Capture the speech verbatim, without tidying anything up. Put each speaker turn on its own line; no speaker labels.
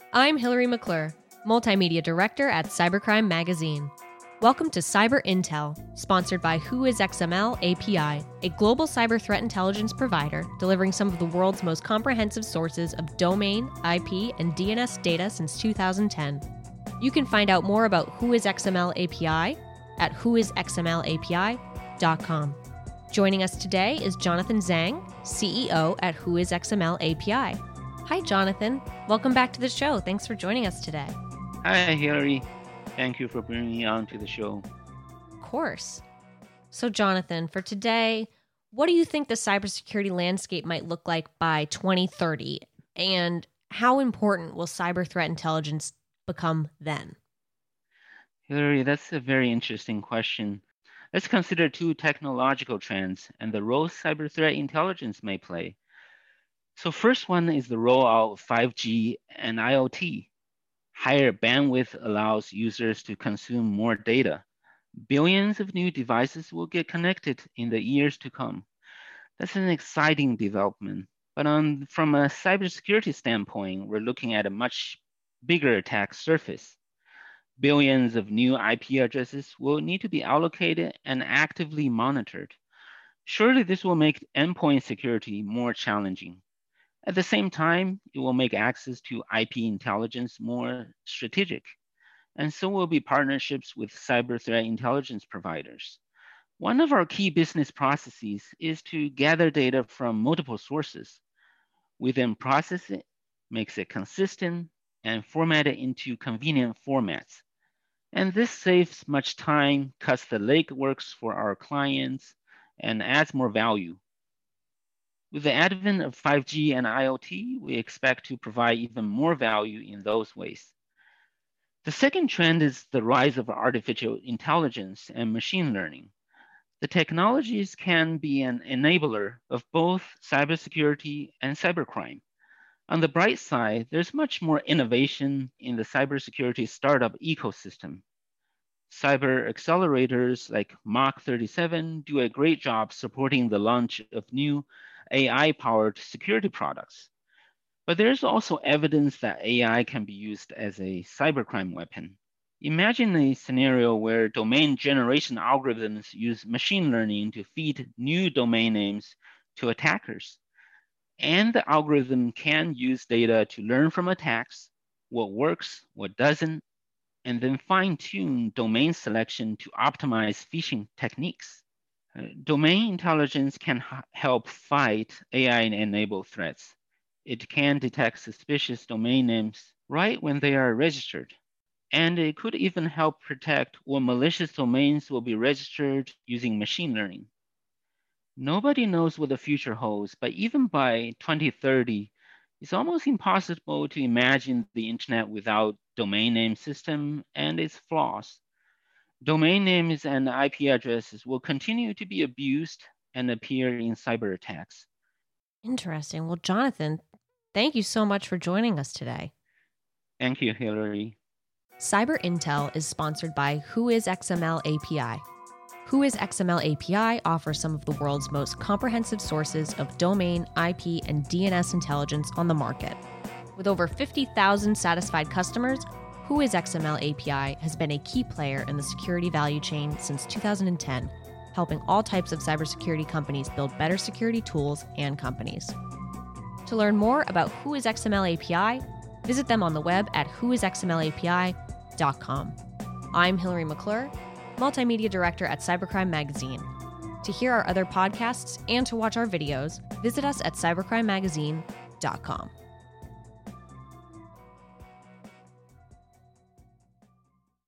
I'm Hillary McClure, Multimedia Director at Cybercrime Magazine. Welcome to Cyber Intel, sponsored by WhoisXML A P I, a global cyber threat intelligence provider delivering some of the world's most comprehensive sources of domain, I P, and D N S data since two thousand ten. You can find out more about WhoisXML A P I at who is x m l a p i dot com. Joining us today is Jonathan Zhang, C E O at WhoisXML A P I. Hi, Jonathan. Welcome back to the show. Thanks for joining us today.
Hi, Hillary. Thank you for bringing me on to the show.
Of course. So, Jonathan, for today, what do you think the cybersecurity landscape might look like by twenty thirty? And how important will cyber threat intelligence become then?
Hillary, that's a very interesting question. Let's consider two technological trends and the role cyber threat intelligence may play. So first one is the rollout of five G and I O T. Higher bandwidth allows users to consume more data. Billions of new devices will get connected in the years to come. That's an exciting development. But on, from a cybersecurity standpoint, we're looking at a much bigger attack surface. Billions of new I P addresses will need to be allocated and actively monitored. Surely this will make endpoint security more challenging. At the same time, it will make access to I P intelligence more strategic, and so will be partnerships with cyber threat intelligence providers. One of our key business processes is to gather data from multiple sources. We then process it, makes it consistent, and format it into convenient formats. And this saves much time, cuts the legwork for our clients, and adds more value. With the advent of five G and I O T, we expect to provide even more value in those ways. The second trend is the rise of artificial intelligence and machine learning. The technologies can be an enabler of both cybersecurity and cybercrime. On the bright side, there's much more innovation in the cybersecurity startup ecosystem. Cyber accelerators like Mach thirty-seven do a great job supporting the launch of new A I-powered security products. But there's also evidence that A I can be used as a cybercrime weapon. Imagine a scenario where domain generation algorithms use machine learning to feed new domain names to attackers. And the algorithm can use data to learn from attacks, what works, what doesn't, and then fine-tune domain selection to optimize phishing techniques. Uh, domain intelligence can h- help fight A I-enabled threats. It can detect suspicious domain names right when they are registered. And it could even help protect what malicious domains will be registered using machine learning. Nobody knows what the future holds, but even by twenty thirty, it's almost impossible to imagine the internet without domain name system and its flaws. Domain names and I P addresses will continue to be abused and appear in cyber attacks.
Interesting. Well, Jonathan, thank you so much for joining us today.
Thank you, Hillary.
Cyber Intel is sponsored by WhoisXML A P I. WhoisXML A P I offers some of the world's most comprehensive sources of domain, I P, and D N S intelligence on the market. With over fifty thousand satisfied customers, WhoisXML A P I has been a key player in the security value chain since two thousand ten, helping all types of cybersecurity companies build better security tools and companies. To learn more about WhoisXML A P I, visit them on the web at who is x m l a p i dot com. I'm Hillary McClure, Multimedia Director at Cybercrime Magazine. To hear our other podcasts and to watch our videos, visit us at cybercrime magazine dot com.